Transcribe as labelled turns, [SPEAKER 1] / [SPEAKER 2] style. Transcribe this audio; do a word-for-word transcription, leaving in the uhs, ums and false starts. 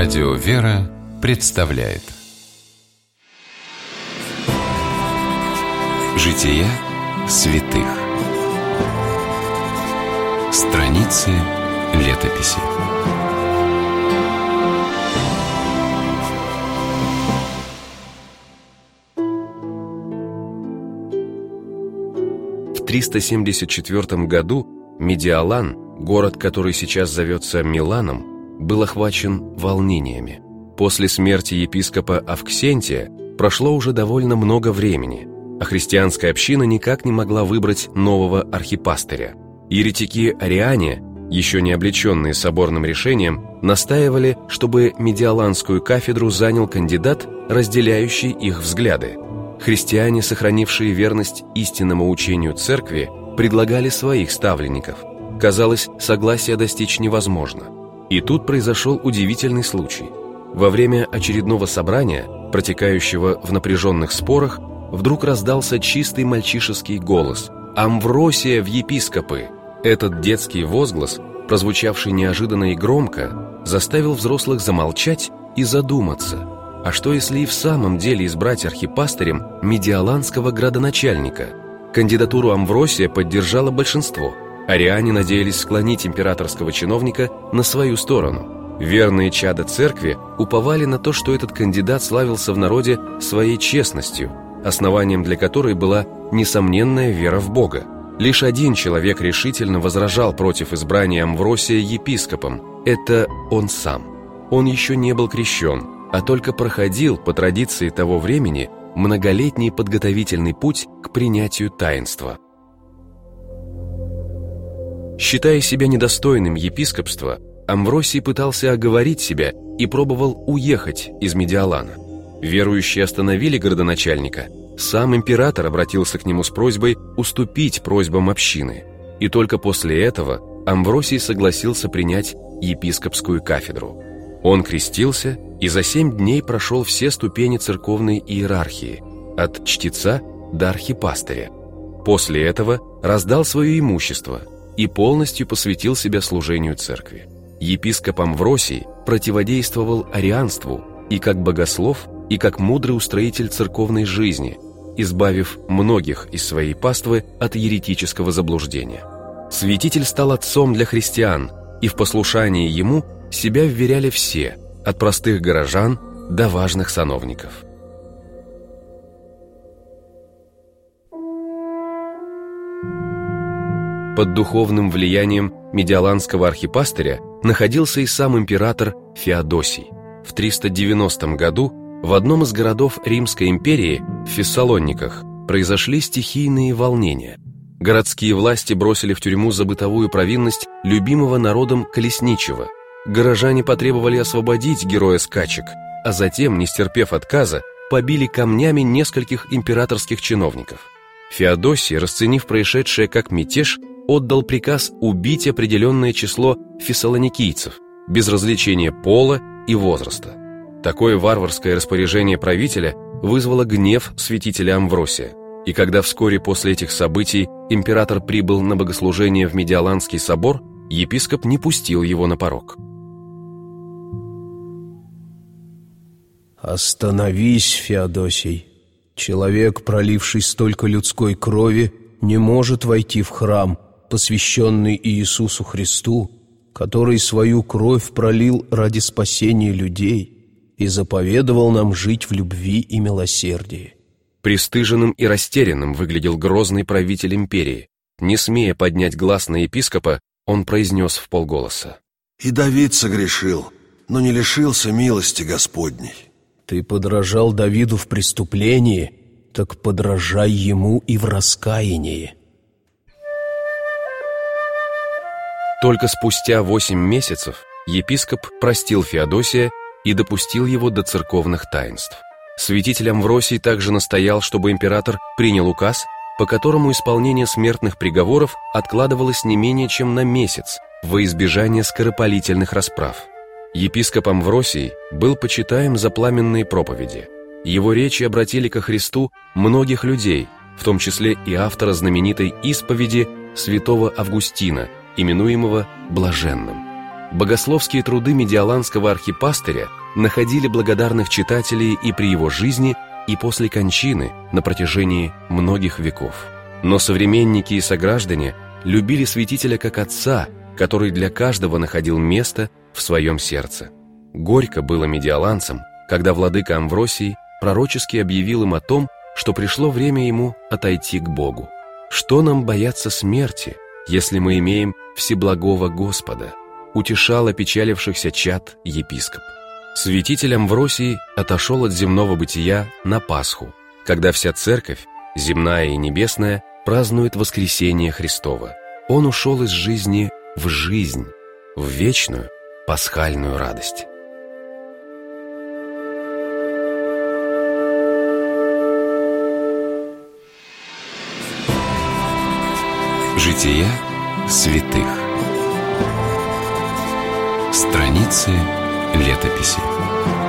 [SPEAKER 1] Радио «Вера» представляет Жития святых. Страницы летописи.
[SPEAKER 2] В триста семьдесят четвёртом году Медиалан, город, который сейчас зовется Миланом, был охвачен волнениями. После смерти епископа Авксентия прошло уже довольно много времени, а христианская община никак не могла выбрать нового архипастыря. Еретики-ариане, еще не облеченные соборным решением, настаивали, чтобы медиаланскую кафедру занял кандидат, разделяющий их взгляды. Христиане, сохранившие верность истинному учению церкви, предлагали своих ставленников. Казалось, согласия достичь невозможно. И тут произошел удивительный случай. Во время очередного собрания, протекающего в напряженных спорах, вдруг раздался чистый мальчишеский голос: «Амвросия в епископы!» Этот детский возглас, прозвучавший неожиданно и громко, заставил взрослых замолчать и задуматься: а что если и в самом деле избрать архипастырем медиаланского градоначальника? Кандидатуру Амвросия поддержало большинство. Ариане надеялись склонить императорского чиновника на свою сторону. Верные чада церкви уповали на то, что этот кандидат славился в народе своей честностью, основанием для которой была несомненная вера в Бога. Лишь один человек решительно возражал против избрания Амвросия епископом. Это он сам. Он еще не был крещен, а только проходил, по традиции того времени, многолетний подготовительный путь к принятию таинства. Считая себя недостойным епископства, Амвросий пытался оговорить себя и пробовал уехать из Медиалана. Верующие остановили городоначальника. Сам император обратился к нему с просьбой уступить просьбам общины. И только после этого Амвросий согласился принять епископскую кафедру. Он крестился и за семь дней прошел все ступени церковной иерархии, от чтеца до архипастыря. После этого раздал свое имущество и полностью посвятил себя служению церкви. Епископ Амвросий противодействовал арианству и как богослов, и как мудрый устроитель церковной жизни, избавив многих из своей паствы от еретического заблуждения. Святитель стал отцом для христиан, и в послушании ему себя вверяли все, от простых горожан до важных сановников. Под духовным влиянием медиаланского архипастыря находился и сам император Феодосий. В триста девяностом году в одном из городов Римской империи, в Фессалониках, произошли стихийные волнения. Городские власти бросили в тюрьму за бытовую провинность любимого народом колесничего. Горожане потребовали освободить героя скачек, а затем, не стерпев отказа, побили камнями нескольких императорских чиновников. Феодосий, расценив происшедшее как мятеж, отдал приказ убить определенное число фессалоникийцев, без различения пола и возраста. Такое варварское распоряжение правителя вызвало гнев святителя Амвросия, и когда вскоре после этих событий император прибыл на богослужение в Медиаланский собор, епископ не пустил его на порог.
[SPEAKER 3] «Остановись, Феодосий! Человек, проливший столько людской крови, не может войти в храм, посвященный Иисусу Христу, который свою кровь пролил ради спасения людей и заповедовал нам жить в любви и милосердии».
[SPEAKER 2] Пристыженным и растерянным выглядел грозный правитель империи. Не смея поднять глаз на епископа, он произнес вполголоса:
[SPEAKER 4] «И Давид согрешил, но не лишился милости Господней».
[SPEAKER 3] Ты подражал Давиду в преступлении, так подражай ему и в раскаянии.
[SPEAKER 2] Только спустя восемь месяцев епископ простил Феодосия и допустил его до церковных таинств. Святитель Амвросий также настоял, чтобы император принял указ, по которому исполнение смертных приговоров откладывалось не менее чем на месяц во избежание скоропалительных расправ. Епископ Амвросий был почитаем за пламенные проповеди. Его речи обратили ко Христу многих людей, в том числе и автора знаменитой исповеди святого Августина, именуемого Блаженным. Богословские труды медиаланского архипастыря находили благодарных читателей и при его жизни, и после кончины на протяжении многих веков. Но современники и сограждане любили святителя как отца, который для каждого находил место в своем сердце. Горько было медиаланцам, когда владыка Амвросий пророчески объявил им о том, что пришло время ему отойти к Богу. «Что нам бояться смерти, если мы имеем всеблагого Господа?» утешал опечалившихся чад епископ. Святитель Амвросий отошел от земного бытия на Пасху, когда вся церковь, земная и небесная, празднует воскресение Христово. Он ушел из жизни в жизнь, в вечную пасхальную радость.
[SPEAKER 1] Жития святых. Страницы летописи.